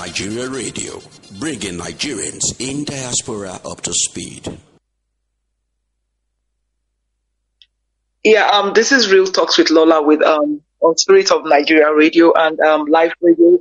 Nigeria Radio, bringing Nigerians in diaspora up to speed. Yeah, this is Real Talks with Lola with on Spirit of Nigeria Radio and Live Radio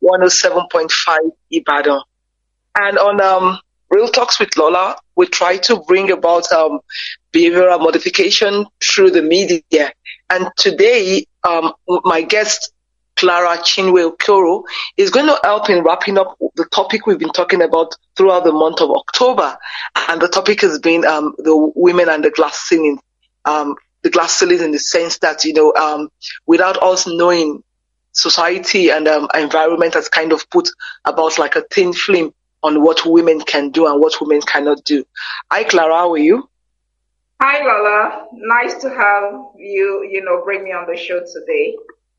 107.5 Ibadan. And on Real Talks with Lola, we try to bring about behavioral modification through the media. And today, my guest, Clara Chinwe Okoro, is going to help in wrapping up the topic we've been talking about throughout the month of October. And the topic has been the women and the glass ceiling. The glass ceiling in the sense that, without us knowing, society and environment has kind of put about like a thin film on what women can do and what women cannot do. Hi, Clara, how are you? Hi, Lola. Nice to have you, bring me on the show today.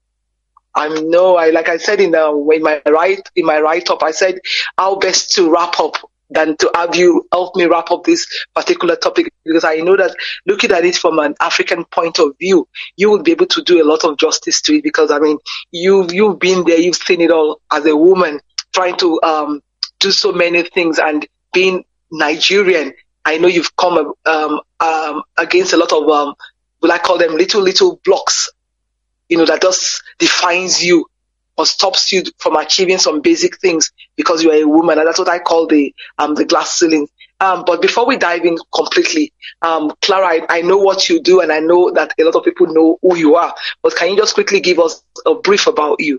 Like I said in my write-up, I said how best to wrap up than to have you help me wrap up this particular topic, because I know that looking at it from an African point of view, you will be able to do a lot of justice to it, because you've been there, you've seen it all as a woman trying to do so many things, and being Nigerian, I know you've come against a lot of will I call them little blocks, that just defines you or stops you from achieving some basic things because you are a woman, and that's what I call the glass ceiling. But before we dive in completely, Clara, I know what you do, and I know that a lot of people know who you are. But can you just quickly give us a brief about you?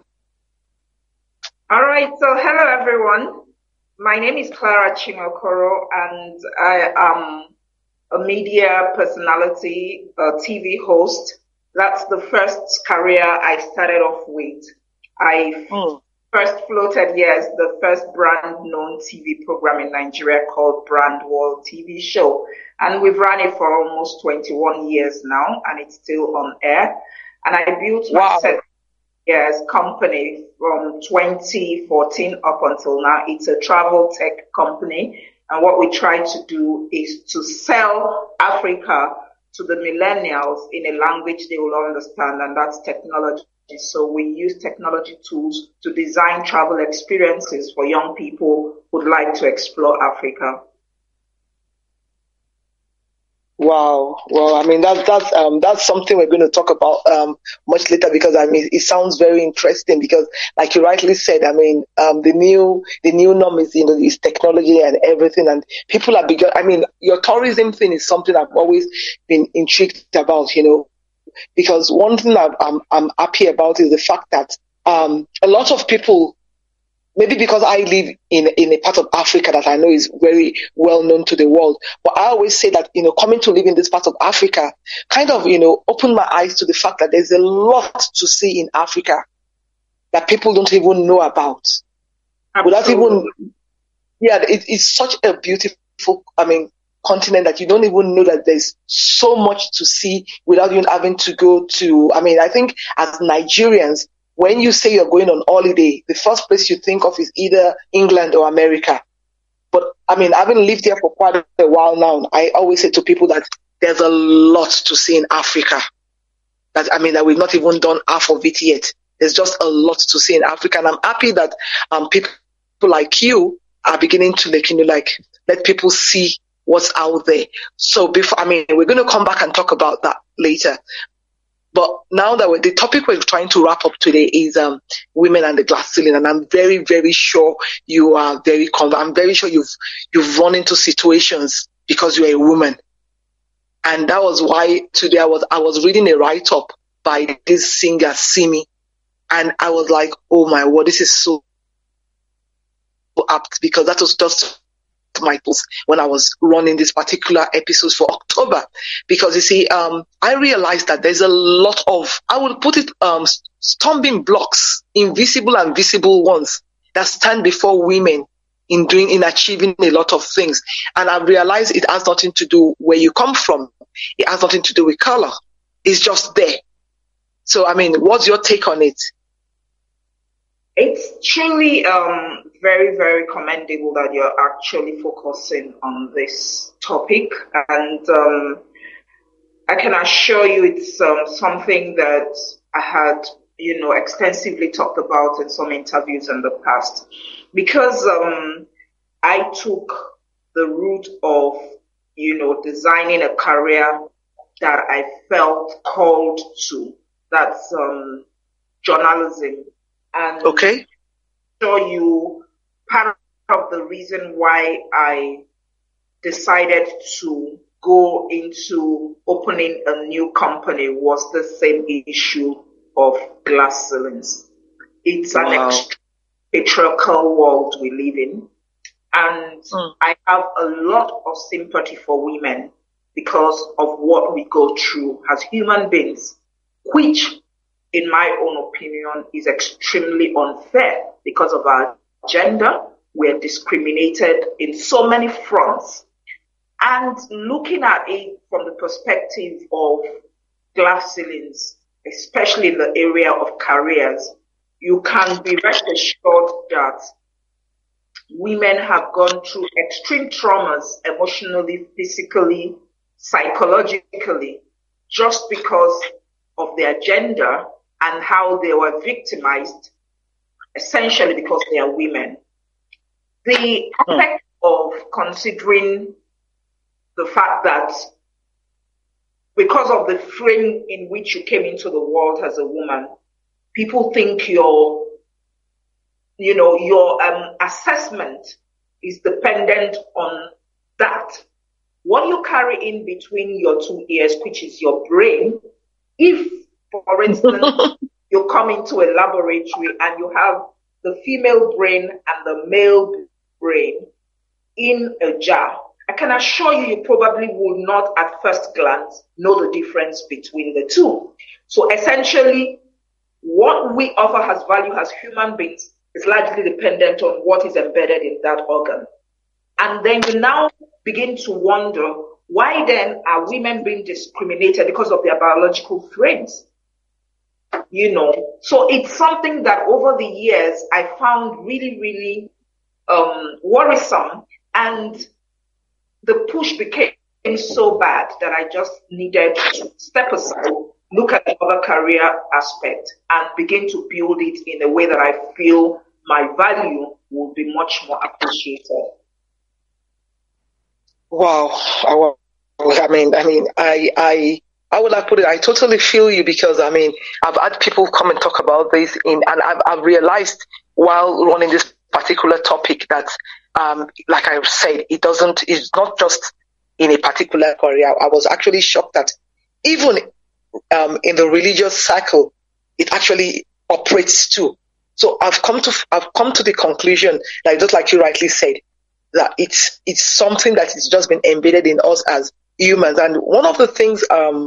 All right. So hello, everyone. My name is Clara Chinwe Okoro, and I am a media personality, a TV host. That's the first career I started off with. I first floated, the first brand-known TV program in Nigeria called Brand World TV Show. And we've run it for almost 21 years now, and it's still on air. And I built my 7 years company from 2014 up until now. It's a travel tech company. And what we try to do is to sell Africa to the millennials in a language they will understand, and that's technology. So we use technology tools to design travel experiences for young people who'd like to explore Africa. Wow. Well, that's something we're going to talk about much later, because it sounds very interesting, because like you rightly said, the new norm is is technology and everything, and people are bigger. Your tourism thing is something I've always been intrigued about, because one thing I'm happy about is the fact that a lot of people, maybe because I live in a part of Africa that I know is very well known to the world, but I always say that, coming to live in this part of Africa kind of, opened my eyes to the fact that there's a lot to see in Africa that people don't even know about. It's such a beautiful, continent that you don't even know that there's so much to see without even having to go to, I think as Nigerians, when you say you're going on holiday, the first place you think of is either England or America. But having lived here for quite a while now, I always say to people that there's a lot to see in Africa. That we've not even done half of it yet. There's just a lot to see in Africa, and I'm happy that people like you are beginning to let people see what's out there. So we're going to come back and talk about that later. But now that the topic we're trying to wrap up today is women and the glass ceiling, and I'm very, very sure you are I'm very sure you've run into situations because you're a woman, and that was why today I was reading a write-up by this singer Simi, and I was like, oh my word, this is so apt, because that was just my post when I was running this particular episodes for October, because you see, I realized that there's a lot of, I will put it, stumbling blocks, invisible and visible ones, that stand before women in achieving a lot of things. And I realized it has nothing to do where you come from. It has nothing to do with color. It's just there. So, what's your take on it? It's truly very, very commendable that you're actually focusing on this topic. And I can assure you it's something that I had, extensively talked about in some interviews in the past. because I took the route of, designing a career that I felt called to. That's journalism. And Okay. show you part of the reason why I decided to go into opening a new company was the same issue of glass ceilings. It's an extreme patriarchal world we live in. And I have a lot of sympathy for women because of what we go through as human beings, which, in my own opinion, is extremely unfair because of our gender. We're discriminated in so many fronts. And looking at it from the perspective of glass ceilings, especially in the area of careers, you can be rest assured that women have gone through extreme traumas emotionally, physically, psychologically, just because of their gender and how they were victimized, essentially because they are women. The aspect of considering the fact that because of the frame in which you came into the world as a woman, people think your assessment is dependent on that. What you carry in between your two ears, which is your brain, if, for instance, you come into a laboratory and you have the female brain and the male brain in a jar, I can assure you, you probably will not at first glance know the difference between the two. So essentially, what we offer as value as human beings is largely dependent on what is embedded in that organ. And then you now begin to wonder, why then are women being discriminated because of their biological frames? So it's something that over the years I found really, really worrisome, and the push became so bad that I just needed to step aside, look at the other career aspect, and begin to build it in a way that I feel my value will be much more appreciated. Wow. I would have put it, I totally feel you, because I've had people come and talk about this and I've realized while running this particular topic that, like I said, it's not just in a particular career. I was actually shocked that even in the religious cycle, it actually operates too. So I've come to the conclusion that, just like you rightly said, that it's something that has just been embedded in us as humans. And one of the things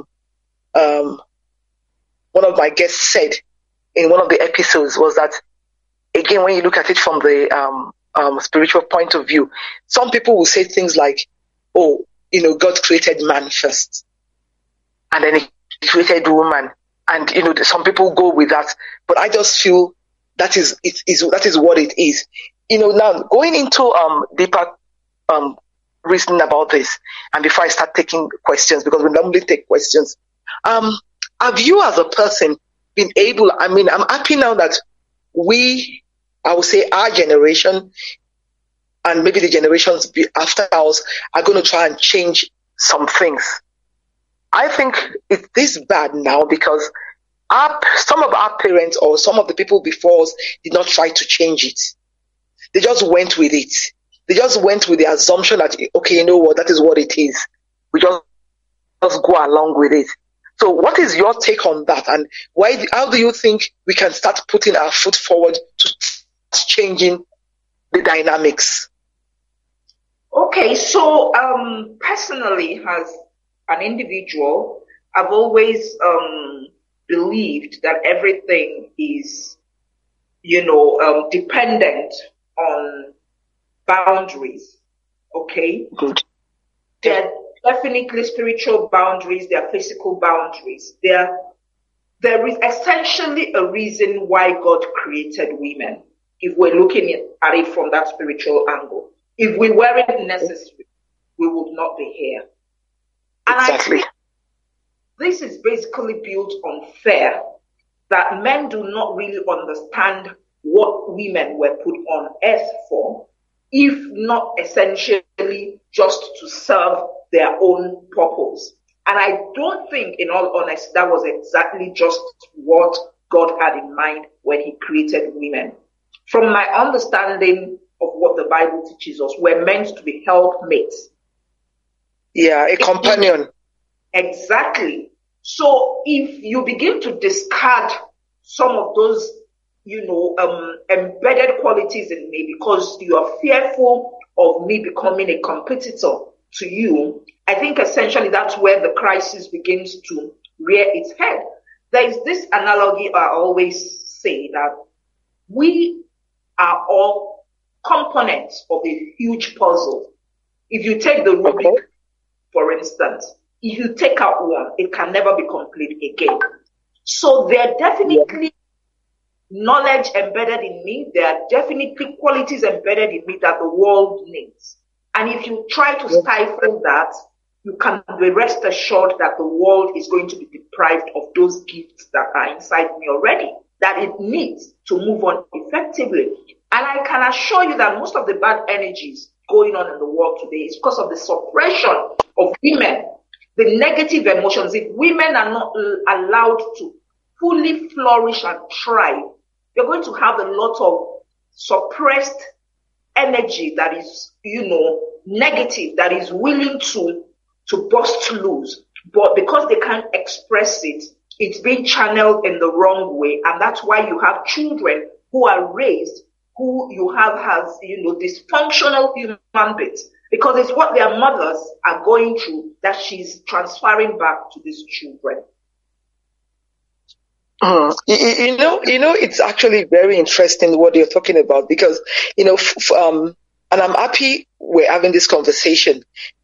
one of my guests said in one of the episodes was that, again, when you look at it from the spiritual point of view, some people will say things like, God created man first, and then he created woman, and some people go with that. But I just feel that is what it is. Now going into deeper reasoning about this, and before I start taking questions, because we normally take questions, have you as a person been able? I'm happy now that I would say our generation, and maybe the generations after us, are going to try and change some things. I think it's this bad now because some of our parents or some of the people before us did not try to change it. They just went with it. They just went with the assumption that, okay, you know what, that is what it is. We just go along with it. So what is your take on that? And how do you think we can start putting our foot forward to changing the dynamics? Okay, so personally, as an individual, I've always believed that everything is, dependent on boundaries. Okay? Good. There are definitely spiritual boundaries, there are physical boundaries. There is essentially a reason why God created women, if we're looking at it from that spiritual angle. If we weren't necessary, we would not be here. And exactly. I think this is basically built on fear, that men do not really understand what women were put on earth for, if not essentially just to serve their own purpose. And I don't think, in all honesty, that was exactly just what God had in mind when he created women. From my understanding of what the Bible teaches us, we're meant to be helpmates. Yeah, a companion. Exactly. So if you begin to discard some of those, embedded qualities in me because you are fearful of me becoming a competitor to you, I think essentially that's where the crisis begins to rear its head. There is this analogy I always say that we are all components of a huge puzzle. If you take the Rubik, for instance, if you take out one, it can never be complete again. So there are definitely knowledge embedded in me. There are definitely qualities embedded in me that the world needs. And if you try to stifle that, you can be rest assured that the world is going to be deprived of those gifts that are inside me already, that it needs to move on effectively. And I can assure you that most of the bad energies going on in the world today is because of the suppression of women, the negative emotions. If women are not allowed to fully flourish and thrive, you're going to have a lot of suppressed energy that is, negative, that is willing to bust loose. But because they can't express it, it's being channeled in the wrong way. And that's why you have children who are raised, who you have as, dysfunctional human beings. Because it's what their mothers are going through that she's transferring back to these children. It's actually very interesting what you're talking about because, and I'm happy we're having this conversation.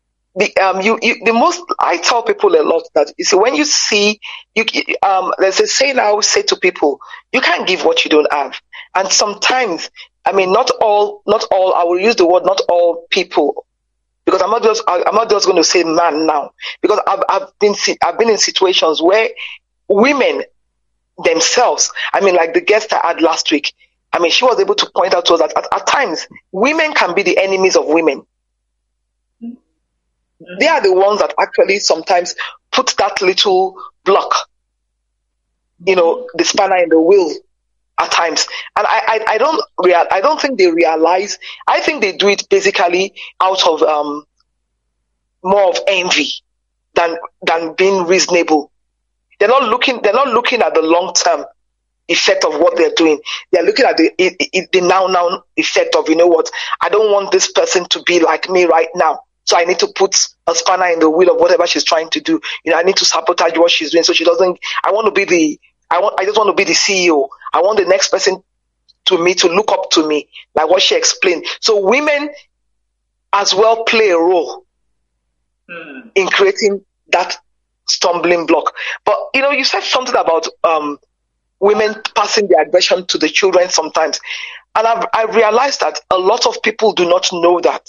I tell people a lot that, you see, when you see, there's a saying I always say to people, you can't give what you don't have. And sometimes, not all, I will use the word, not all people, because I'm not just going to say man now, because I've been in situations where women themselves, like the guest I had last week, she was able to point out to us that at times women can be the enemies of women. They are the ones that actually sometimes put that little block, the spanner in the wheel at times. And I don't think they realize. I think they do it basically out of more of envy than being reasonable. They're not looking at the long term effect of what they're doing. They're looking at the now effect of, I don't want this person to be like me right now. So I need to put a spanner in the wheel of whatever she's trying to do. I need to sabotage what she's doing so she doesn't. I just want to be the CEO. I want the next person to look up to me, like what she explained. So women as well play a role in creating that stumbling block. But you said something about women passing their aggression to the children sometimes, and I've realized that a lot of people do not know that.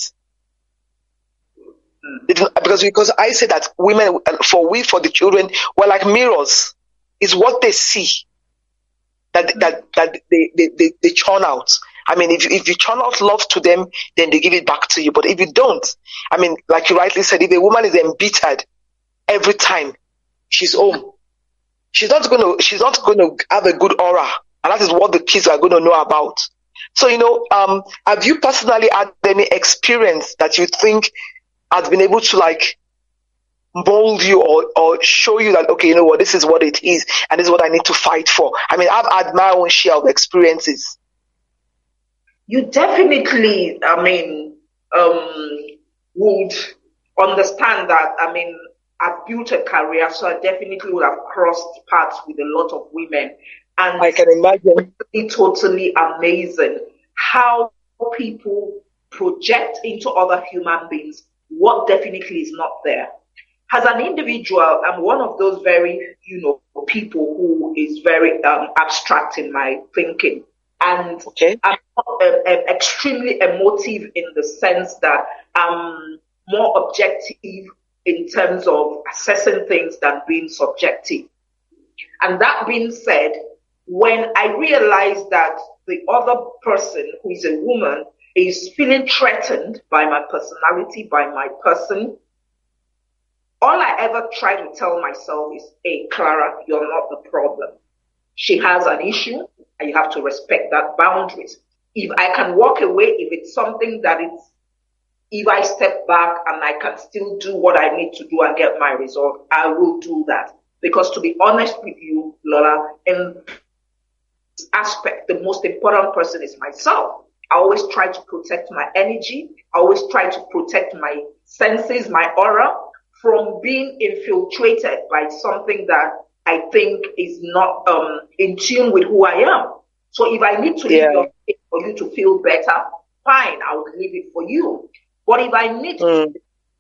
Because I say that women, for the children, we're like mirrors. It's what they see that they churn out. If you churn out love to them, then they give it back to you. But if you don't, like you rightly said, if a woman is embittered every time she's home, she's not going to have a good aura, and that is what the kids are going to know about. So have you personally had any experience that you think has been able to mold you or show you that, okay, this is what it is and this is what I need to fight for? I've had my own share of experiences. You definitely, would understand that, I've built a career, so I definitely would have crossed paths with a lot of women. And I can imagine. It's totally amazing how people project into other human beings what definitely is not there. As an individual, I'm one of those very, people who is very abstract in my thinking. And I'm extremely emotive in the sense that I'm more objective in terms of assessing things than being subjective. And that being said, when I realized that the other person who is a woman is feeling threatened by my personality, by my person, all I ever try to tell myself is, hey, Clara, you're not the problem. She has an issue and you have to respect that boundaries. If I can walk away, if it's something that it's, if I step back and I can still do what I need to do and get my result, I will do that. Because to be honest with you, Lola, in this aspect, the most important person is myself. I always try to protect my energy. I always try to protect my senses, my aura from being infiltrated by something that I think is not in tune with who I am. So if I need to leave your face for you to feel better, fine, I will leave it for you. But if I need to,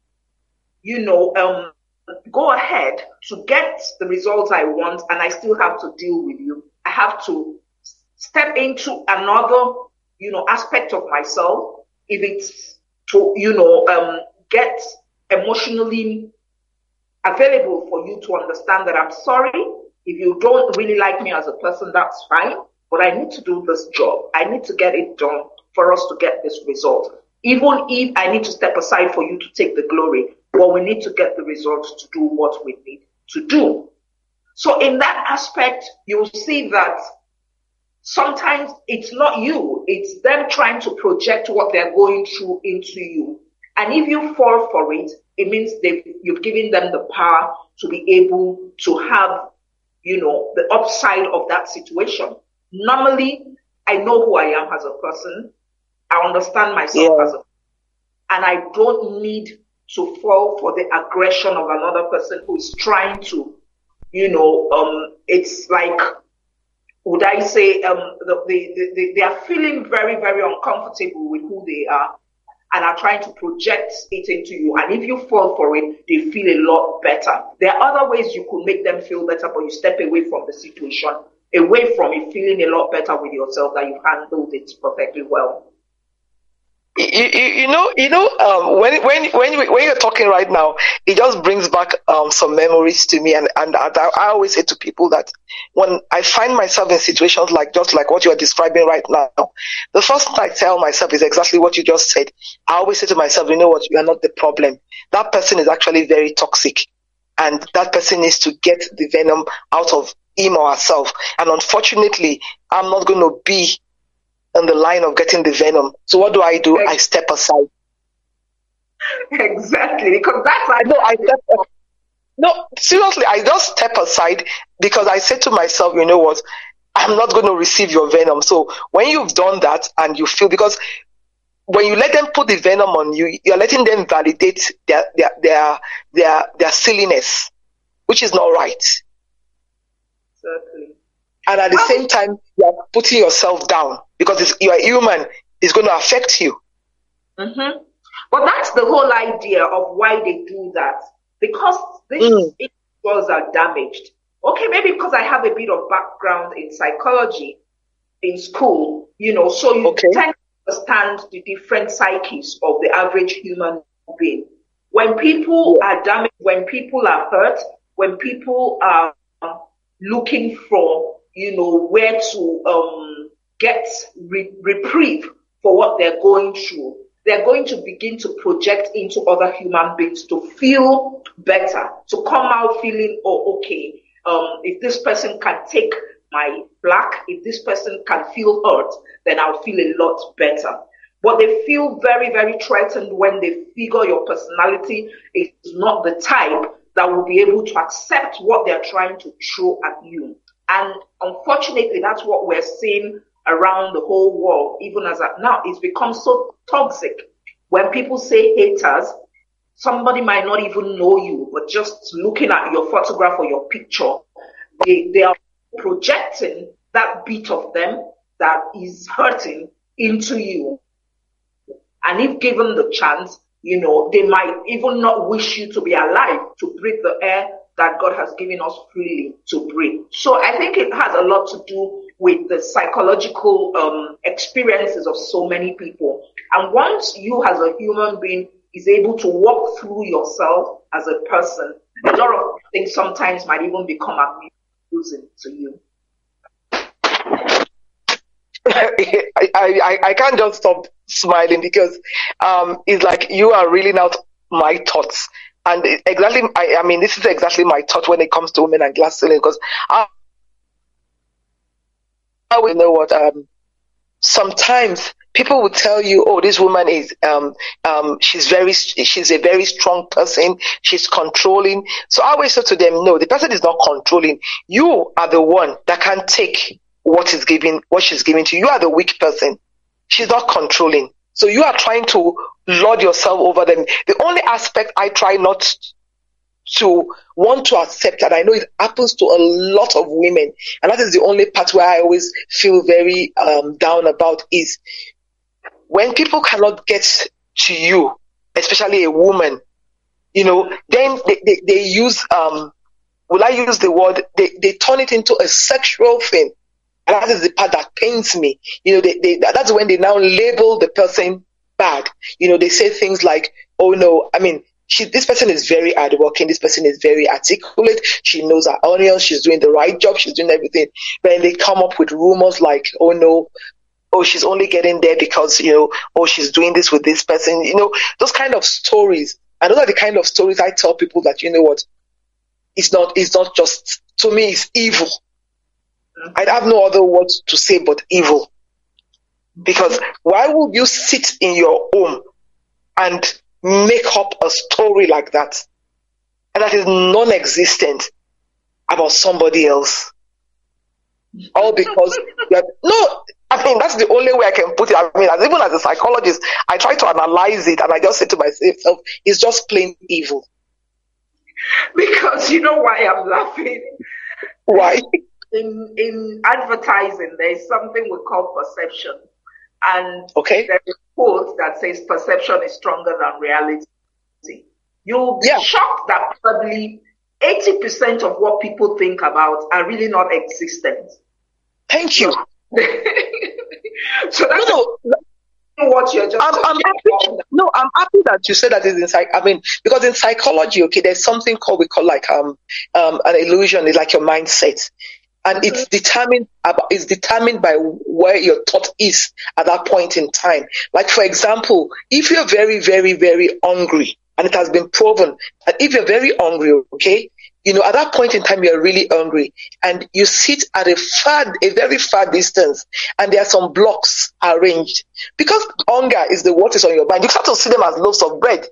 go ahead to get the results I want and I still have to deal with you, I have to step into another, aspect of myself. If it's to, get emotionally available for you to understand that I'm sorry. If you don't really like me as a person, that's fine. But I need to do this job. I need to get it done for us to get this result. Even if I need to step aside for you to take the glory, but we need to get the results to do what we need to do. So in that aspect, you'll see that sometimes it's not you, it's them trying to project what they're going through into you. And if you fall for it, it means you've given them the power to be able to have, the upside of that situation. Normally, I know who I am as a person. I understand myself as a person. And I don't need to fall for the aggression of another person who is trying to, it's like, would I say, they are feeling very, very uncomfortable with who they are and are trying to project it into you. And if you fall for it, they feel a lot better. There are other ways you could make them feel better, but you step away from the situation, away from it, feeling a lot better with yourself that you've handled it perfectly well. When you're talking right now, it just brings back some memories to me, and I always say to people that when I find myself in situations just like what you are describing right now, the first thing I tell myself is exactly what you just said. I always say to myself, you know what, you are not the problem. That person is actually very toxic, and that person needs to get the venom out of him or herself. And unfortunately, I'm not going to be on the line of getting the venom. So what do? I step aside. Exactly, because that's No, seriously, I just step aside because I say to myself, you know what, I'm not going to receive your venom. So when you've done that and you feel, because when you let them put the venom on you, you're letting them validate their silliness, which is not right. Certainly. And at the same time, you are putting yourself down because you are human. It's going to affect you. Mm-hmm. But that's the whole idea of why they do that. Because these individuals are damaged. Okay, maybe because I have a bit of background in psychology in school, so you tend to understand the different psyches of the average human being. When people are damaged, when people are hurt, when people are looking for where to get reprieve for what they're going through, they're going to begin to project into other human beings to feel better, to come out feeling, okay, if this person can take my black, if this person can feel hurt, then I'll feel a lot better. But they feel very, very threatened when they figure your personality is not the type that will be able to accept what they're trying to throw at you. And unfortunately, that's what we're seeing around the whole world, even as of now. It's become so toxic. When people say haters, somebody might not even know you, but just looking at your photograph or your picture, they are projecting that bit of them that is hurting into you. And if given the chance, they might even not wish you to be alive to breathe the air that God has given us freely to breathe. So I think it has a lot to do with the psychological experiences of so many people. And once you as a human being is able to walk through yourself as a person, a lot of things sometimes might even become amusing to you. I can't just stop smiling because it's like you are reeling out my thoughts. And exactly, I mean, this is exactly my thought when it comes to women and glass ceiling, because I will know what sometimes people will tell you, oh, this woman is she's a very strong person, she's controlling. So I always say to them, no, the person is not controlling. You are the one that can take what she's giving to you. You are the weak person. She's not controlling. So you are trying to lord yourself over them. The only aspect I try not to want to accept, and I know it happens to a lot of women, and that is the only part where I always feel very down about, is when people cannot get to you, especially a woman, then they use, will I use the word, they turn it into a sexual thing. And that is the part that pains me. That's when they now label the person bad. They say things like, oh no, I mean, this person is very hardworking. This person is very articulate. She knows her onions. She's doing the right job. She's doing everything. Then they come up with rumors like, oh no, oh, she's only getting there because, oh, she's doing this with this person. Those kind of stories. And those are the kind of stories I tell people that, what, it's not just, to me, it's evil. I have no other words to say but evil. Because why would you sit in your home and make up a story like that, and that is non-existent, about somebody else? All because no, I mean, that's the only way I can put it. I mean, even as a psychologist, I try to analyze it, and I just say to myself, it's just plain evil. Because you know why I'm laughing? Why? In advertising, there is something we call perception. And okay, there is a quote that says perception is stronger than reality. You'll be shocked that probably 80% of what people think about are really not existent. Thank you. So that's what you're just I'm happy that you said that is in because in psychology, okay, there's something we call like an illusion. It's like your mindset. And it's determined by where your thought is at that point in time. Like, for example, if you're very, very, very hungry, and it has been proven that if you're very hungry, okay, at that point in time, you're really hungry, and you sit at a very far distance, and there are some blocks arranged. Because hunger is what is on your mind, you start to see them as loaves of bread.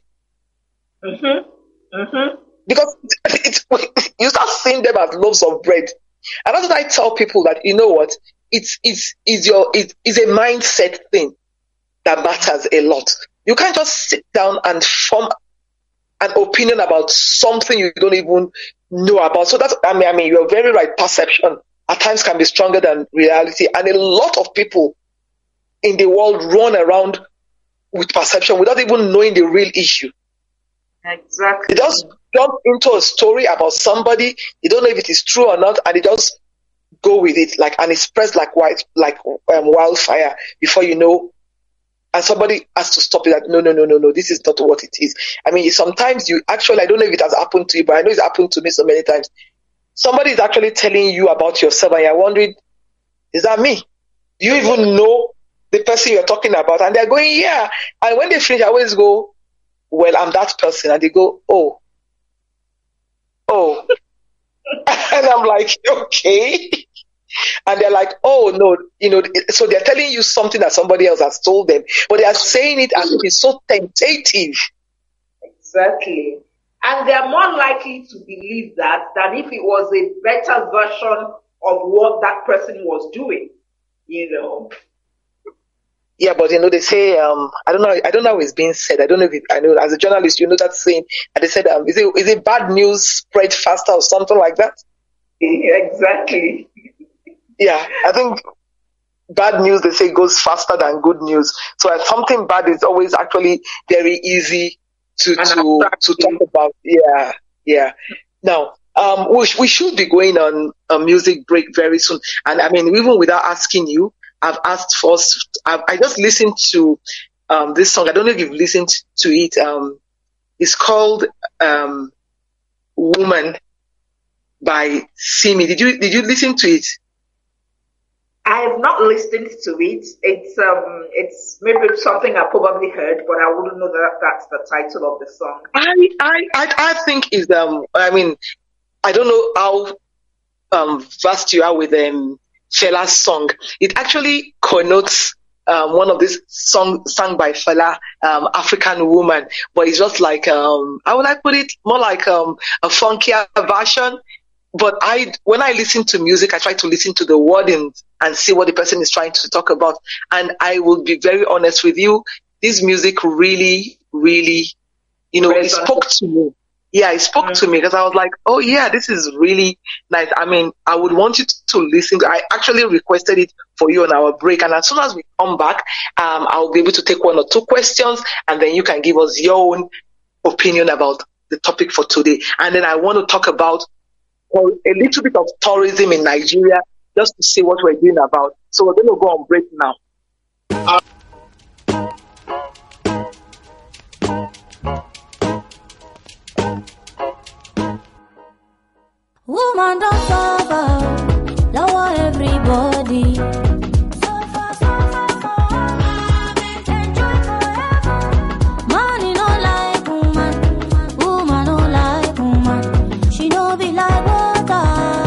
Because you start seeing them as loaves of bread. And that's what I tell people, that what, it's a mindset thing that matters a lot. You can't just sit down and form an opinion about something you don't even know about. So that's, I mean, you're very right. Perception at times can be stronger than reality, and a lot of people in the world run around with perception without even knowing the real issue. Exactly. They just jump into a story about somebody. They don't know if it is true or not, and they just go with it, and it spreads like wildfire before you know. And somebody has to stop it. That no, this is not what it is. I mean, sometimes I don't know if it has happened to you, but I know it's happened to me so many times. Somebody is actually telling you about yourself, and you're wondering, is that me? Do you even know the person you're talking about? And they're going, yeah. And when they finish, I always go, well, I'm that person. And they go, oh. And I'm like, okay. And they're like, oh no, so they're telling you something that somebody else has told them, but they are saying it as if it's so tentative. Exactly. And they're more likely to believe that than if it was a better version of what that person was doing, Yeah, but they say, I don't know how it's being said. I don't know I know as a journalist, that saying, and they said, is it bad news spread faster or something like that? Exactly. Yeah, I think bad news, they say, goes faster than good news. So something bad is always actually very easy to talk about. Yeah. Now, we should be going on a music break very soon. And I mean, even without asking you, I've asked first. I just listened to this song. I don't know if you've listened to it. It's called "Woman" by Simi. Did you listen to it? I have not listened to it. It's maybe something I probably heard, but I wouldn't know that that's the title of the song. I think is I mean, I don't know how vast you are with Fela's song. It actually connotes one of these songs sung by Fela, African Woman, but it's just like how would I put it? More like a funkier version. But when I listen to music, I try to listen to the wordings and see what the person is trying to talk about. And I will be very honest with you, this music really, really, it spoke to me. Yeah, it spoke to me because I was like, oh yeah, this is really nice. I mean, I would want you to listen. I actually requested it for you on our break. And as soon as we come back, I'll be able to take one or two questions and then you can give us your own opinion about the topic for today. And then I want to talk about a little bit of tourism in Nigeria just to see what we're doing about. So we're going to go on break now. Woman, don't suffer, lower everybody. Money no like woman, woman no like woman. She no be like water.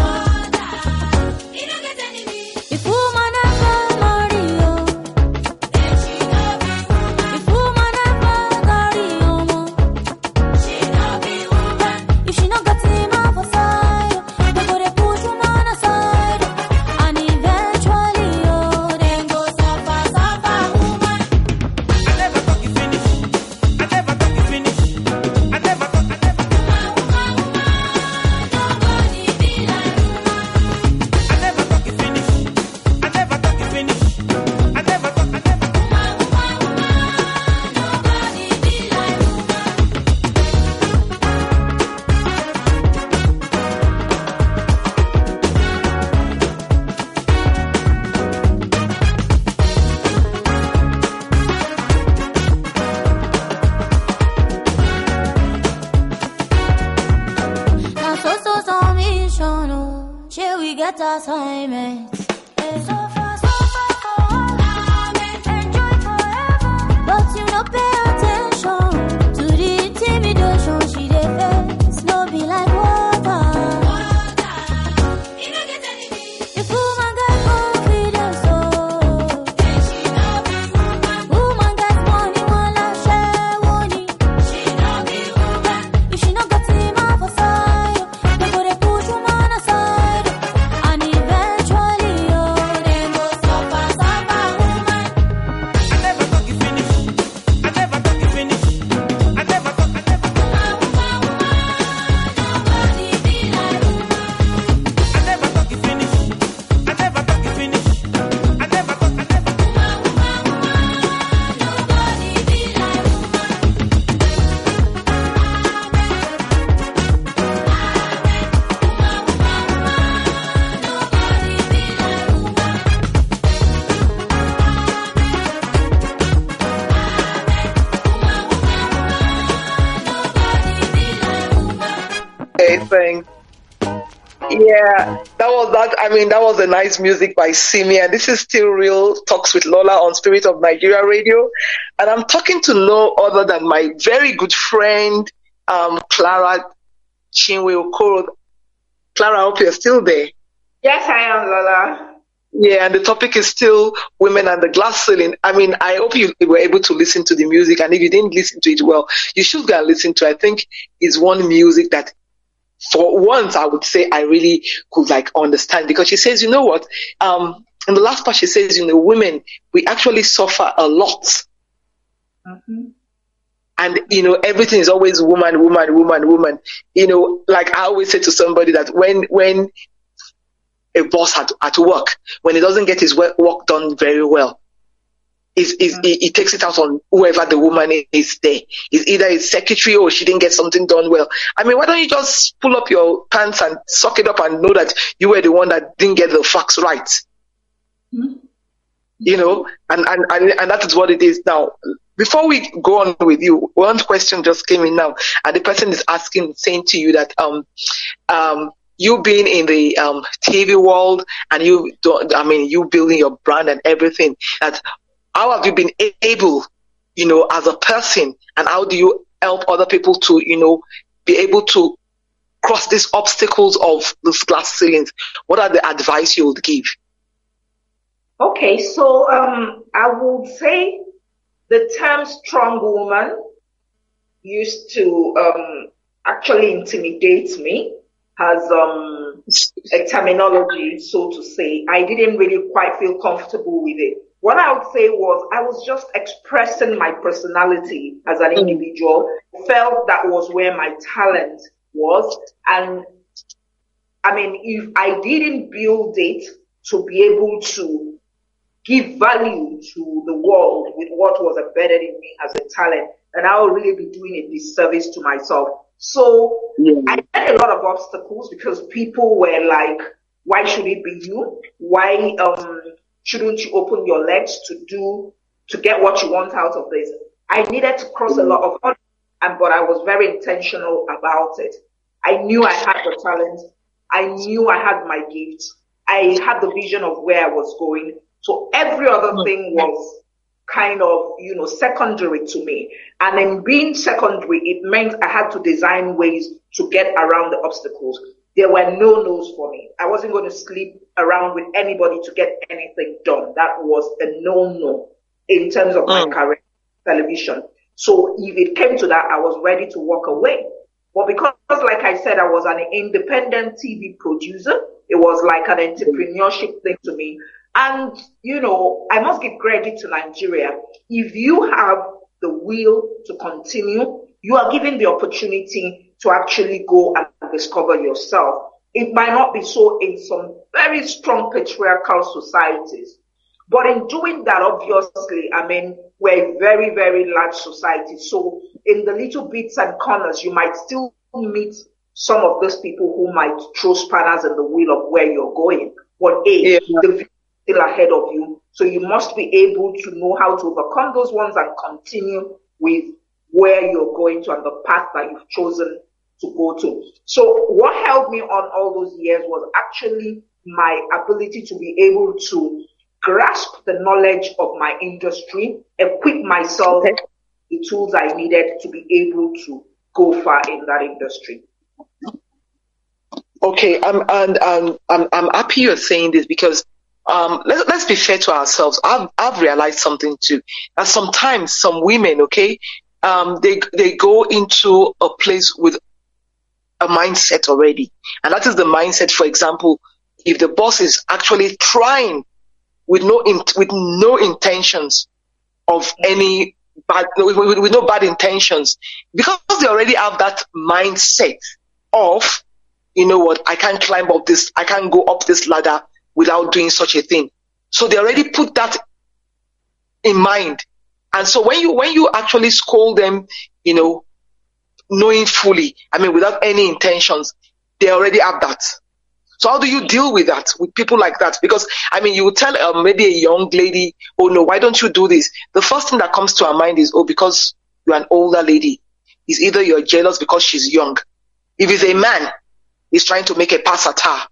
If woman ever marry you, then she no be woman. If woman ever carry you, she no be woman. If she no got him off a side, they go dey push woman aside, and eventually then go suffer woman. I never talk you finish. I never talk you finish. I never talk. Nobody be like woman. I never talk you finish. I never talk you finish. I never talk. Nobody be like woman. Now so mission, oh, shall we get assignment? So far, enjoy forever. But you no pay attention to the intimidation she dey face. No be like water. If woman get confidence, oh, then she no be woman. Woman get money, wala share money. She no be woman. If she no got him off a side, they go dey push woman aside, and eventually then go suffer woman. I never talk you finish. I never talk you finish. I never talk. Nobody be like woman. I never talk you finish. I never talk you finish. I never talk. Nobody be like woman. Nobody be like woman. Nobody be like woman. Okay, thanks. Yeah, that was that. I mean, that was a nice music by Simi, and this is still Real Talks with Lola on Spirit of Nigeria Radio. And I'm talking to no other than my very good friend, Clara Chinwe Okoro. Clara, I hope you're still there. Yes, I am, Lola. Yeah, and the topic is still women and the glass ceiling. I mean, I hope you were able to listen to the music, and if you didn't listen to it well, you should go and listen to it. I think it's one music that, for once, I would say I really could understand, because she says, you know what? In the last part, she says, women, we actually suffer a lot. Mm-hmm. And, everything is always woman, woman, woman, woman. Like I always say to somebody that when a boss at work, when he doesn't get his work done very well, he takes it out on whoever the woman is there. It's either his secretary or she didn't get something done well. I mean, why don't you just pull up your pants and suck it up and know that you were the one that didn't get the facts right? Mm-hmm. And that is what it is now. Before we go on with you, one question just came in now, and the person is saying to you that you being in the TV world and you building your brand and everything, that how have you been able, as a person, and how do you help other people to, be able to cross these obstacles of these glass ceilings? What are the advice you would give? Okay, so I would say the term strong woman used to actually intimidate me as a terminology, so to say. I didn't really quite feel comfortable with it. What I would say was I was just expressing my personality as an individual. Felt that was where my talent was. And I mean, if I didn't build it to be able to give value to the world with what was embedded in me as a talent, then I would really be doing a disservice to myself. So I had a lot of obstacles because people were like, why should it be you? Why shouldn't you open your legs to get what you want out of this? I needed to cross a lot of hurdles, but I was very intentional about it. I knew I had the talent. I knew I had my gifts. I had the vision of where I was going. So every other thing was kind of, secondary to me. And in being secondary, it meant I had to design ways to get around the obstacles. There were no no's for me. I wasn't going to sleep around with anybody to get anything done. That was a no in terms of my career television. So if it came to that, I was ready to walk away. But because, like I said, I was an independent TV producer, it was like an entrepreneurship thing to me. And, I must give credit to Nigeria. If you have the will to continue, you are given the opportunity to actually go and discover yourself. It might not be so in some very strong patriarchal societies. But in doing that, obviously, we're a very, very large society. So in the little bits and corners, you might still meet some of those people who might throw spanners in the wheel of where you're going. But the vision is still ahead of you. So you must be able to know how to overcome those ones and continue with where you're going to and the path that you've chosen to go to. So what held me on all those years was actually my ability to be able to grasp the knowledge of my industry, equip myself with the tools I needed to be able to go far in that industry. Okay, I'm happy you're saying this because let's be fair to ourselves. I've realized something too. That sometimes some women, they go into a place with a mindset already, and that is the mindset. For example, if the boss is actually trying with no intentions of any bad, with no bad intentions, because they already have that mindset of, I can't climb up this, I can't go up this ladder without doing such a thing. So they already put that in mind. And so when you actually scold them, knowing fully, without any intentions, they already have that. So how do you deal with that, with people like that? Because, you would tell maybe a young lady, oh no, why don't you do this? The first thing that comes to her mind is, because you're an older lady. It's either you're jealous because she's young. If it's a man, he's trying to make a pass at her.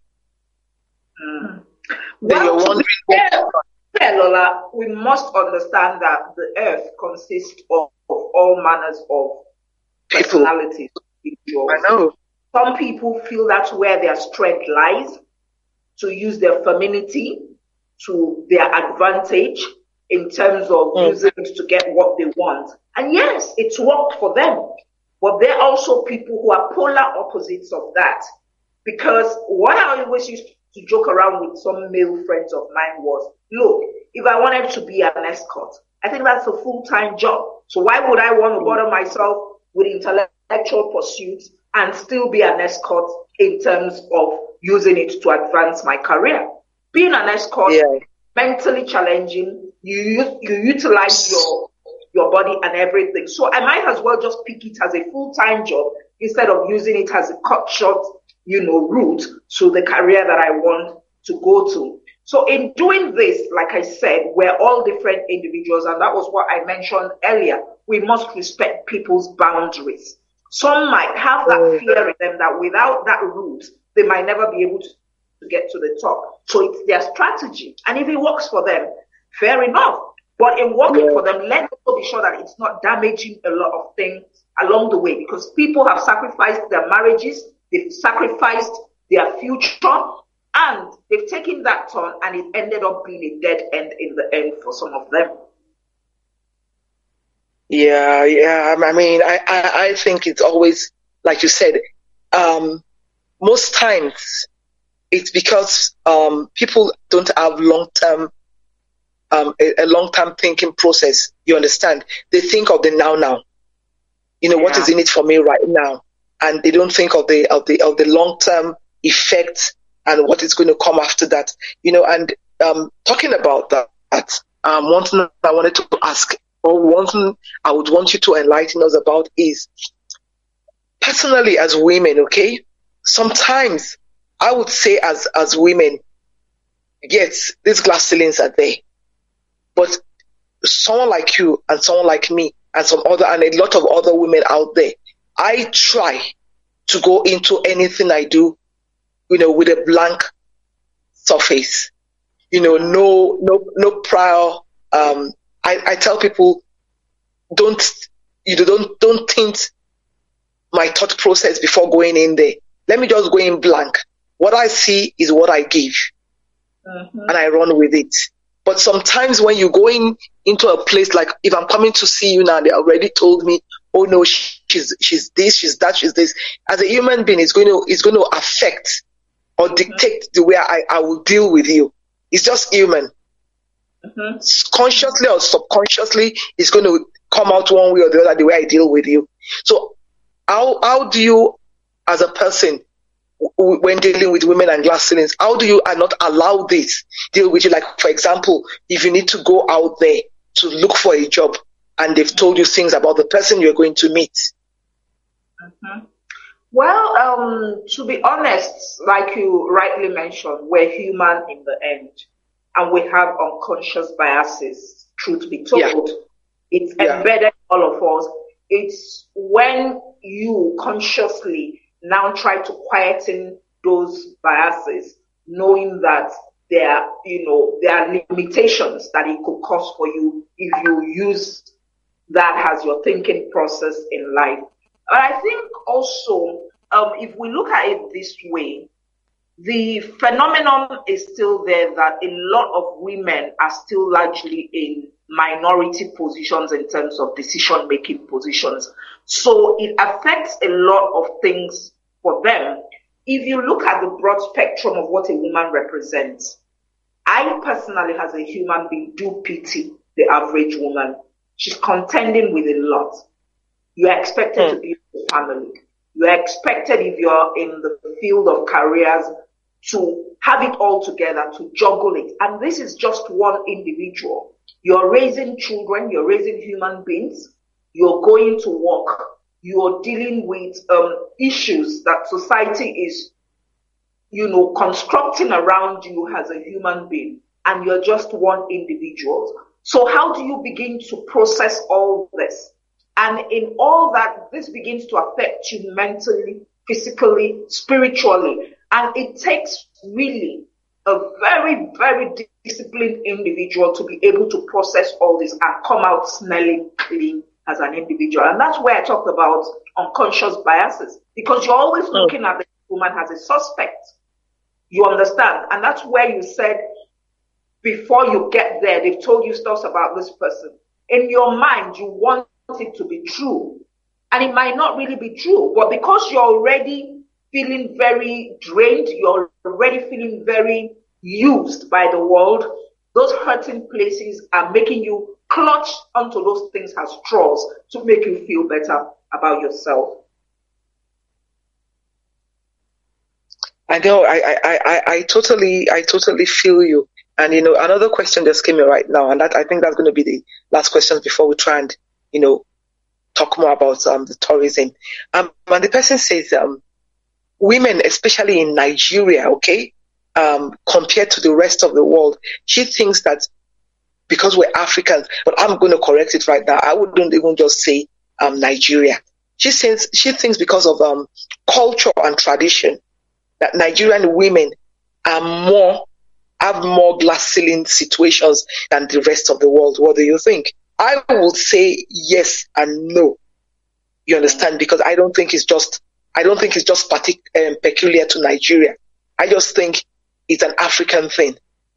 Then you're wondering. Lola, we must understand that the earth consists of all manners of personalities. I know. Some people feel that's where their strength lies, to use their femininity to their advantage in terms of using it to get what they want. And yes, it's worked for them. But there are also people who are polar opposites of that. Because what I always used to joke around with some male friends of mine was, look, if I wanted to be an escort, I think that's a full-time job. So why would I want to bother myself with intellectual pursuits and still be an escort in terms of using it to advance my career? Being an escort, mentally challenging, you utilize your body and everything. So I might as well just pick it as a full-time job instead of using it as a cut short, route to the career that I want to go to. So in doing this, like I said, we're all different individuals, and that was what I mentioned earlier. We must respect people's boundaries. Some might have that fear in them that without that route, they might never be able to get to the top. So it's their strategy. And if it works for them, fair enough. But in working for them, let's also be sure that it's not damaging a lot of things along the way, because people have sacrificed their marriages, they've sacrificed their future, and they've taken that turn, and it ended up being a dead end in the end for some of them. Yeah. I mean, I think it's always, like you said, most times it's because people don't have long-term, a long-term thinking process. You understand? They think of the now. What is in it for me right now, and they don't think of the long-term effects and what is going to come after that. And talking about that, one thing I wanted to ask, or one thing I would want you to enlighten us about is, personally as women, okay, sometimes I would say as women, yes, these glass ceilings are there, but someone like you and someone like me and a lot of other women out there, I try to go into anything I do, with a blank surface, no prior. I tell people, don't tint my thought process before going in there. Let me just go in blank. What I see is what I give, and I run with it. But sometimes when you go into a place, like if I'm coming to see you now, they already told me, oh no, she's this, she's that, she's this. As a human being, it's going to affect or dictate the way I will deal with you. It's just human. Consciously or subconsciously, it's going to come out one way or the other, the way I deal with you. So how do you, as a person, when dealing with women and glass ceilings, how do you not allow this deal with you? Like, for example, if you need to go out there to look for a job and they've told you things about the person you're going to meet. Well, to be honest, like you rightly mentioned, we're human in the end, and we have unconscious biases, truth be told. It's embedded in all of us. It's when you consciously now try to quieten those biases, knowing that there are limitations that it could cause for you if you use that as your thinking process in life. But I think also, if we look at it this way, the phenomenon is still there that a lot of women are still largely in minority positions in terms of decision-making positions. So it affects a lot of things for them. If you look at the broad spectrum of what a woman represents, I personally, as a human being, do pity the average woman. She's contending with a lot. You are expected to be with a family. You are expected, if you're in the field of careers, to have it all together, to juggle it. And this is just one individual. You're raising children, you're raising human beings, you're going to work, you're dealing with issues that society is, constructing around you as a human being, and you're just one individual. So how do you begin to process all this? And in all that, this begins to affect you mentally, physically, spiritually. And it takes really a very, very disciplined individual to be able to process all this and come out smelling clean as an individual. And that's where I talked about unconscious biases, because you're always looking at the woman as a suspect. You understand? And that's where you said, before you get there, they've told you stuff about this person. In your mind, you want it to be true. And it might not really be true, but because you're already feeling very drained, you're already feeling very used by the world, those hurting places are making you clutch onto those things as straws to make you feel better about yourself. I know, I totally feel you. And, another question just came in right now, and that I think that's going to be the last question before we try and, talk more about the tourism. And the person says, women, especially in Nigeria, okay, compared to the rest of the world, she thinks that because we're Africans, but I'm going to correct it right now. I wouldn't even just say Nigeria. She thinks because of culture and tradition that Nigerian women have more glass ceiling situations than the rest of the world. What do you think? I would say yes and no. You understand? Because I don't think it's just peculiar to Nigeria. I just think it's an African thing.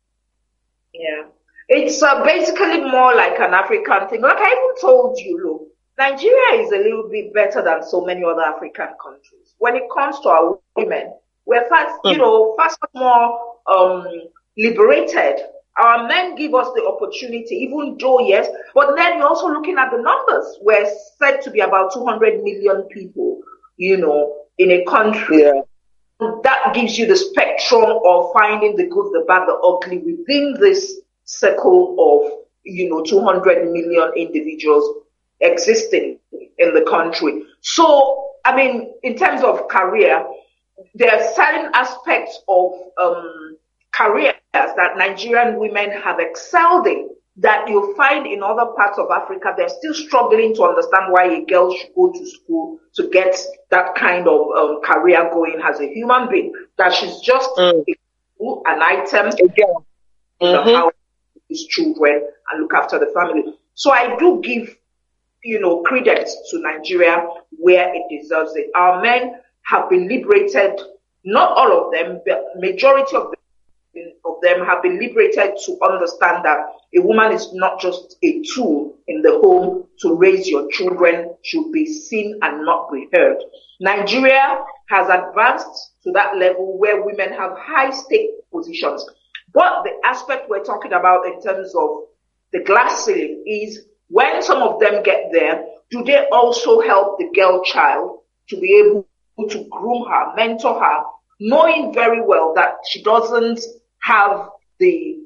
Yeah. It's basically more like an African thing. Like I even told you, look, Nigeria is a little bit better than so many other African countries. When it comes to our women, we're far more liberated. Our men give us the opportunity, even though, yes, but then you're also looking at the numbers. We're said to be about 200 million people, in a country. Yeah. That gives you the spectrum of finding the good, the bad, the ugly within this circle of, 200 million individuals existing in the country. So, I mean, in terms of career, there are certain aspects of careers that Nigerian women have excelled in that you'll find in other parts of Africa. They're still struggling to understand why a girl should go to school to get that kind of career going as a human being, that she's just an item in the house with his children and look after the family. So I do give, credence to Nigeria where it deserves it. Our men have been liberated, not all of them, but majority of them have been liberated to understand that a woman is not just a tool in the home to raise your children, should be seen and not be heard. Nigeria has advanced to that level where women have high stake positions. But the aspect we're talking about in terms of the glass ceiling is when some of them get there, do they also help the girl child to be able to groom her, mentor her, knowing very well that she doesn't have the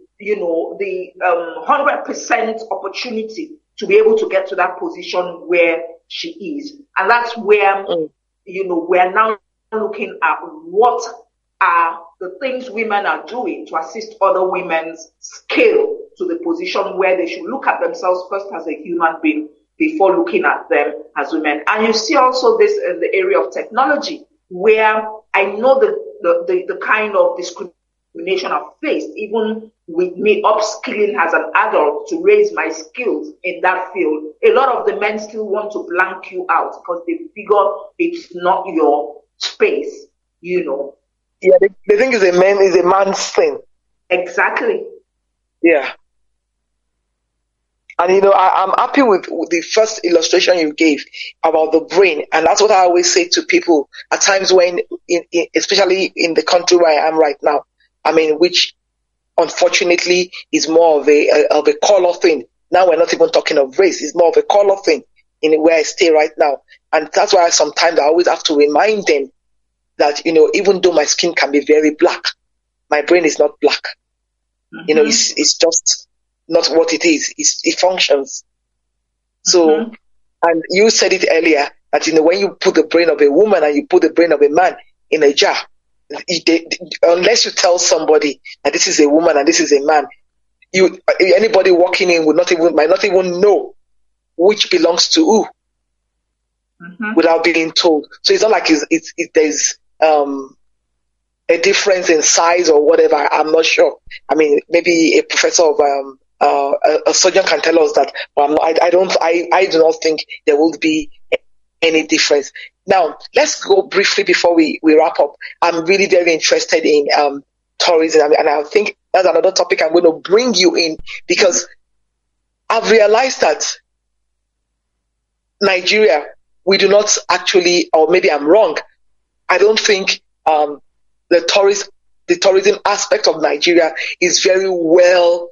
100% opportunity to be able to get to that position where she is. And that's where, we're now looking at what are the things women are doing to assist other women's scale to the position where they should look at themselves first as a human being before looking at them as women. And you see also this in the area of technology, where I know the kind of discrimination I've faced, even with me upskilling as an adult to raise my skills in that field. A lot of the men still want to blank you out because they figure it's not your space, Yeah, they think it's a man's thing. Exactly. Yeah. And I'm happy with the first illustration you gave about the brain, and that's what I always say to people at times when, especially in the country where I am right now, which unfortunately is more of a color thing. Now we're not even talking of race; it's more of a color thing in where I stay right now, and that's why sometimes I always have to remind them that even though my skin can be very black, my brain is not black. Mm-hmm. It's just not what it is. It functions. So, and you said it earlier that, when you put the brain of a woman and you put the brain of a man in a jar, unless you tell somebody that this is a woman and this is a man, anybody walking in might not even know which belongs to who without being told. So it's not like there's a difference in size or whatever. I'm not sure. Maybe a professor of a surgeon can tell us that, but I do not think there will be any difference. Now, let's go briefly before we wrap up. I'm really very interested in tourism, and I think that's another topic I'm going to bring you in, because I've realized that Nigeria, we do not actually, or maybe I'm wrong, I don't think the tourism aspect of Nigeria is very well,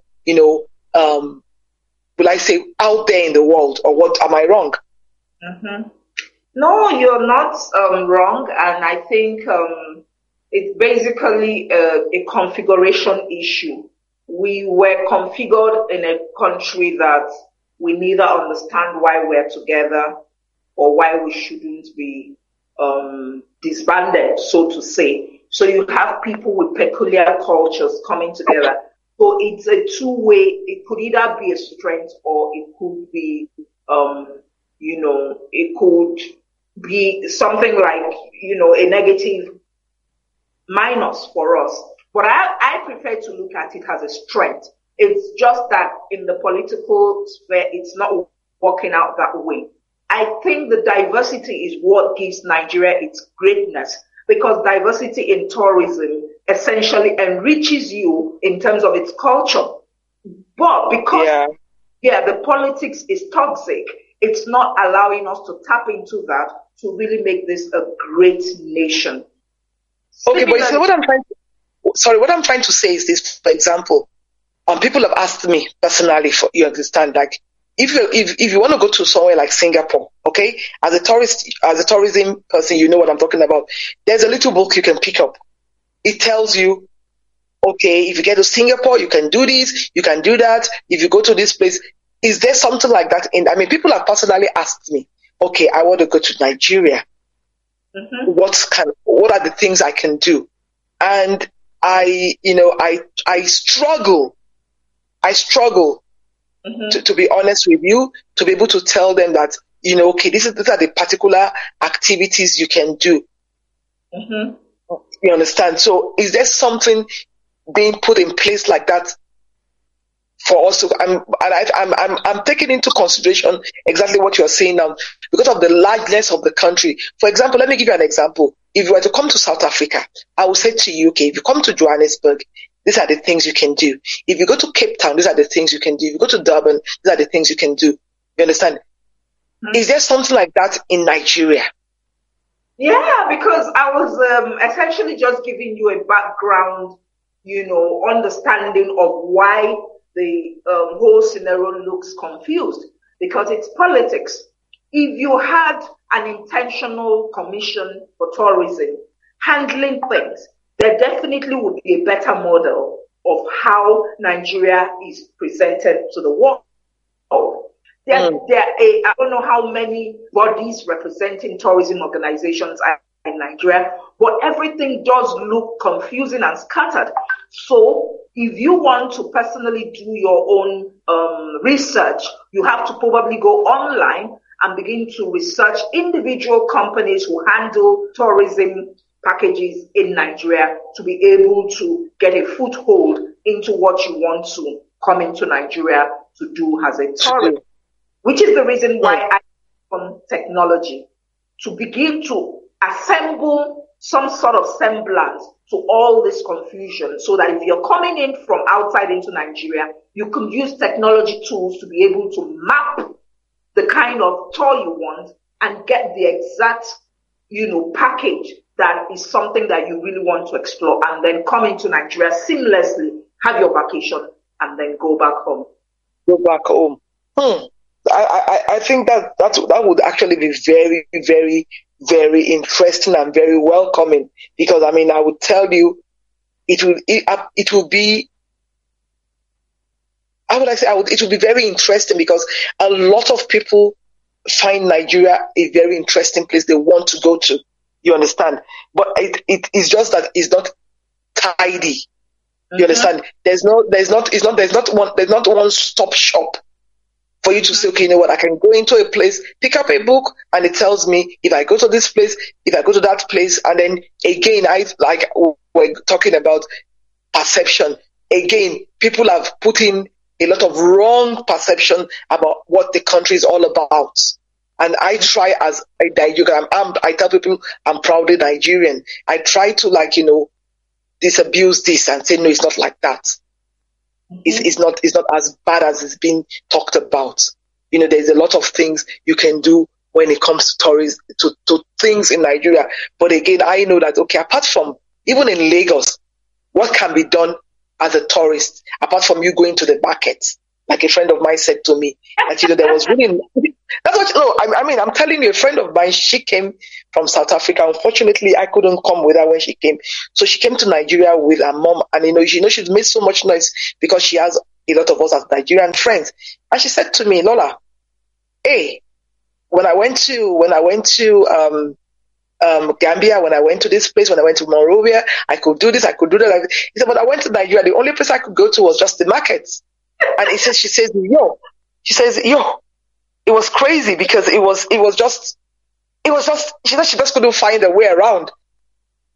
will I say, out there in the world, or what? Am I wrong? Mm-hmm. No, you're not wrong, and I think it's basically a configuration issue. We were configured in a country that we neither understand why we're together or why we shouldn't be disbanded, so to say. So you have people with peculiar cultures coming together. So it's a two-way. It could either be a strength or it could be, it could be something like, a negative minus for us. But I prefer to look at it as a strength. It's just that in the political sphere, it's not working out that way. I think the diversity is what gives Nigeria its greatness, because diversity in tourism essentially enriches you in terms of its culture. But because the politics is toxic, it's not allowing us to tap into that to really make this a great nation. Okay, but you see, what I'm trying to say is this, for example, people have asked me personally, for you understand, like, if you want to go to somewhere like Singapore, okay, as a tourism person, you know what I'm talking about. There's a little book you can pick up. It tells you, okay, if you get to Singapore, you can do this, you can do that. If you go to this place, is there something like that? People have personally asked me, okay, I want to go to Nigeria. Mm-hmm. What are the things I can do? And I struggle. Mm-hmm. To be honest with you, to be able to tell them that, okay, these are the particular activities you can do. Mm-hmm. You understand? So is there something being put in place like that for us? I'm taking into consideration exactly what you're saying now because of the largeness of the country. For example, let me give you an example. If you were to come to South Africa, I will say to you, okay, if you come to Johannesburg, these are the things you can do. If you go to Cape Town, these are the things you can do. If you go to Durban, these are the things you can do. You understand? Mm-hmm. Is there something like that in Nigeria? Yeah, because I was essentially just giving you a background, understanding of why the whole scenario looks confused. Because it's politics. If you had an intentional commission for tourism handling things, there definitely would be a better model of how Nigeria is presented to the world. I don't know how many bodies representing tourism organizations are in Nigeria, but everything does look confusing and scattered. So if you want to personally do your own research, you have to probably go online and begin to research individual companies who handle tourism packages in Nigeria to be able to get a foothold into what you want to come into Nigeria to do as a tourist, which is the reason why I on technology to begin to assemble some sort of semblance to all this confusion so that if you're coming in from outside into Nigeria, you can use technology tools to be able to map the kind of tour you want and get the exact, package that is something that you really want to explore, and then come into Nigeria seamlessly, have your vacation, and then go back home. Go back home. I think that would actually be very, very, very interesting and very welcoming, because I would tell you, it will be. It will be very interesting because a lot of people find Nigeria a very interesting place they want to go to. You understand? But it is just that it's not tidy. You understand? There's not one stop shop for you to say, okay, you know what, I can go into a place, pick up a book, and it tells me if I go to this place, if I go to that place, and then again, we're talking about perception. Again, people have put in a lot of wrong perception about what the country is all about. And I try as a Nigerian, I tell people I'm proudly Nigerian. I try to disabuse this and say, no, it's not like that. Mm-hmm. It's not as bad as it's been talked about. There's a lot of things you can do when it comes to tourists, to things in Nigeria. But again, I know that, okay, apart from, even in Lagos, what can be done as a tourist, apart from you going to the market? Like a friend of mine said to me, that, there was really, I'm telling you, a friend of mine, she came from South Africa. Unfortunately, I couldn't come with her when she came. So she came to Nigeria with her mom, and she's made so much noise because she has a lot of us as Nigerian friends. And she said to me, Lola, hey, when I went to Gambia, when I went to this place, when I went to Monrovia, I could do this, I could do that. He said, but I went to Nigeria, the only place I could go to was just the markets. And she says, yo, it was crazy because it was just, she said she just couldn't find a way around.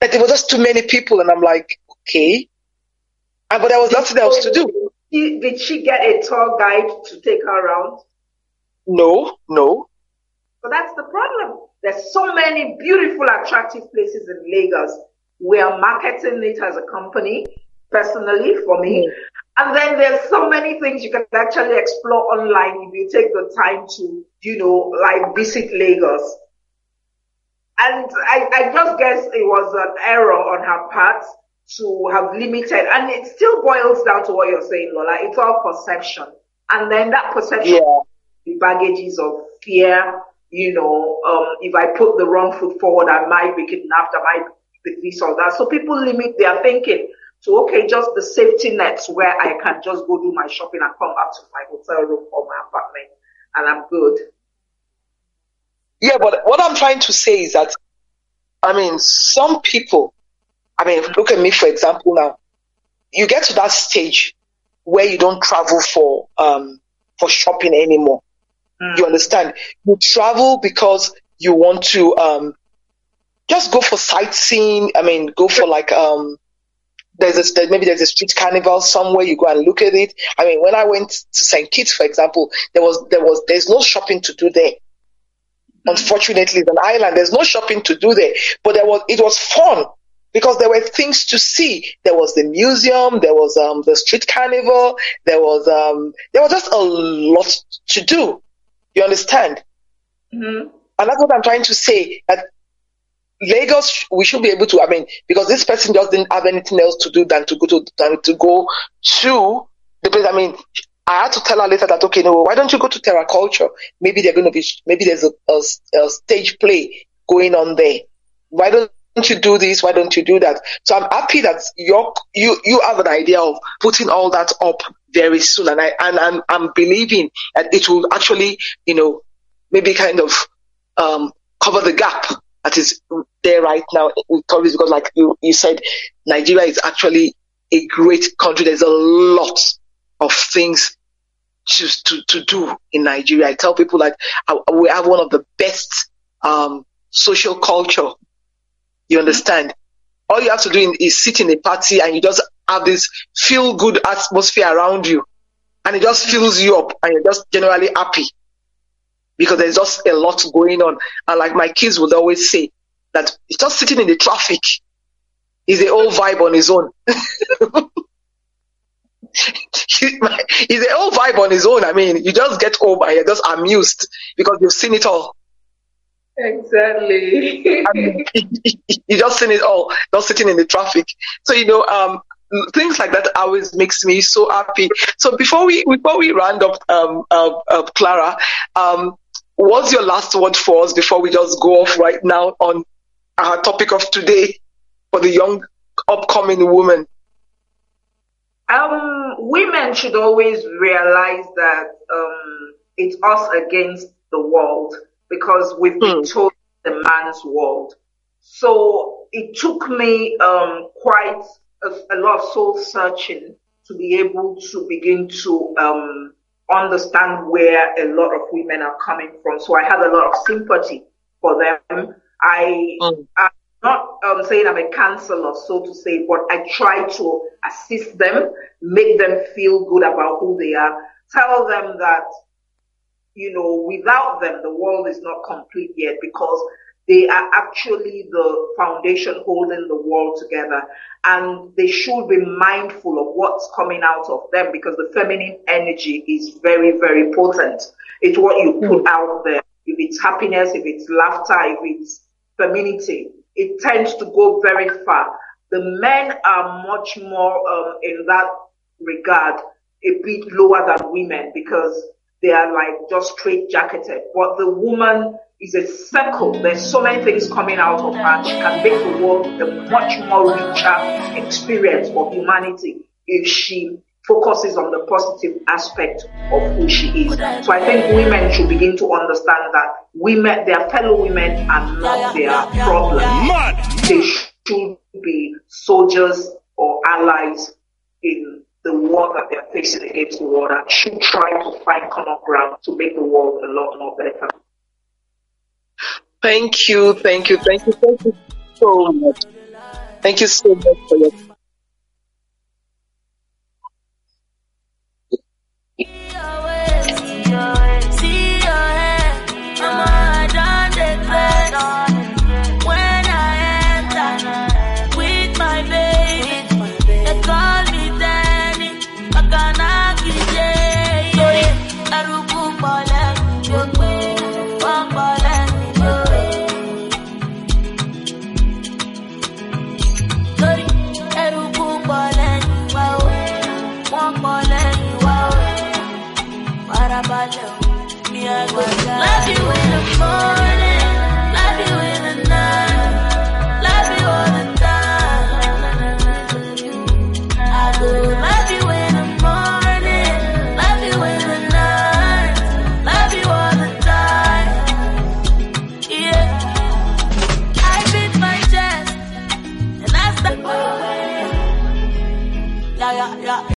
That there were just too many people, and I'm like, okay. But there was nothing else to do. Did she get a tour guide to take her around? No. So that's the problem. There's so many beautiful, attractive places in Lagos. We are marketing it as a company, personally, for me. And then there's so many things you can actually explore online if you take the time to, like visit Lagos. And I just guess it was an error on her part to have limited, and it still boils down to what you're saying, Lola. It's all perception. And then that perception, the baggages of fear, if I put the wrong foot forward, I might be kidnapped, I might be this or that. So people limit their thinking to, okay, just the safety nets where I can just go do my shopping and come back to my hotel room or my apartment and I'm good. Yeah, but what I'm trying to say is that, some people, look at me, for example, now. You get to that stage where you don't travel for shopping anymore. You understand? You travel because you want to just go for sightseeing. Go for like maybe there's a street carnival somewhere. You go and look at it. When I went to St. Kitts, for example, there's no shopping to do there. Unfortunately, it's an island. There's no shopping to do there, but it was fun because there were things to see. There was the museum, there was the street carnival, there was just a lot to do. You understand? Mm-hmm. And that's what I'm trying to say. That Lagos, we should be able to. Because this person just didn't have anything else to do than to go to the place. I had to tell her later that, okay, no, why don't you go to Terra Culture? Maybe there's a stage play going on there. Why don't you do this? Why don't you do that? So I'm happy that you have an idea of putting all that up very soon, and I'm believing that it will actually, maybe kind of cover the gap that is there right now with tourists, because like you said, Nigeria is actually a great country. There's a lot of things to do in Nigeria. I tell people that we have one of the best social culture. You understand? All you have to do is sit in a party and you just have this feel good atmosphere around you, and it just fills you up, and you're just generally happy because there's just a lot going on. And like my kids would always say, that it's just sitting in the traffic is a whole vibe on his own. He's a whole vibe on his own. You just get home and you're just amused because you've seen it all. Exactly. You just seen it all, not sitting in the traffic. So things like that always makes me so happy. So before we round up, Clara, what's your last word for us before we just go off right now on our topic of today for the young upcoming woman? Women should always realize that it's us against the world, because we've been told the man's world. So it took me quite a lot of soul searching to be able to begin to understand where a lot of women are coming from. So I had a lot of sympathy for them. I'm not saying I'm a counselor, so to say, but I try to assist them, make them feel good about who they are, tell them that, without them, the world is not complete yet, because they are actually the foundation holding the world together, and they should be mindful of what's coming out of them, because the feminine energy is very, very potent. It's what you put out there. If it's happiness, if it's laughter, if it's femininity, it tends to go very far. The men are much more in that regard a bit lower than women, because they are like just straight jacketed. But the woman is a circle. There's so many things coming out of her. She can make the world a much more richer experience for humanity if she focuses on the positive aspect of who she is. So I think women should begin to understand that women, their fellow women, are not their problem. They should be soldiers or allies in the war that they're facing against the world, and should try to find common ground to make the world a lot more better. Thank you so much. Thank you so much for your love you in the morning, love you in the night, love you all the time. I go love you in the morning, love you in the night, love you all the time. Yeah, I beat my chest and I start. Yeah.